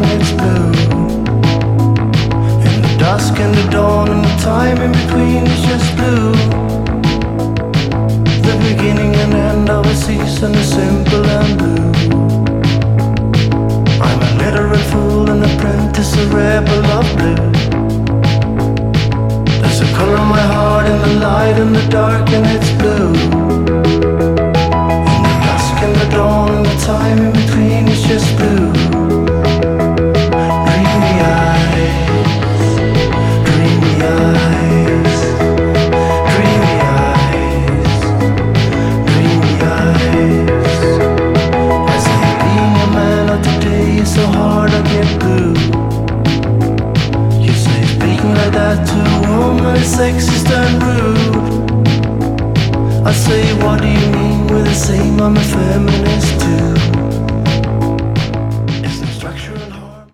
and it's blue. In the dusk and the dawn and the time in between is just blue. The beginning and end of a season is simple and blue. I'm a literal fool, an apprentice, a rebel of blue. There's a color in my heart in the light and the dark and it's blue. In the dusk and the dawn and the time in between is just blue. Dreamy eyes, dreamy eyes, dreamy eyes, dreamy eyes. I say being a man of today is so hard I get blue. You say speaking like that to a woman is sexist and rude. I say what do you mean with the same, I'm a feminist too.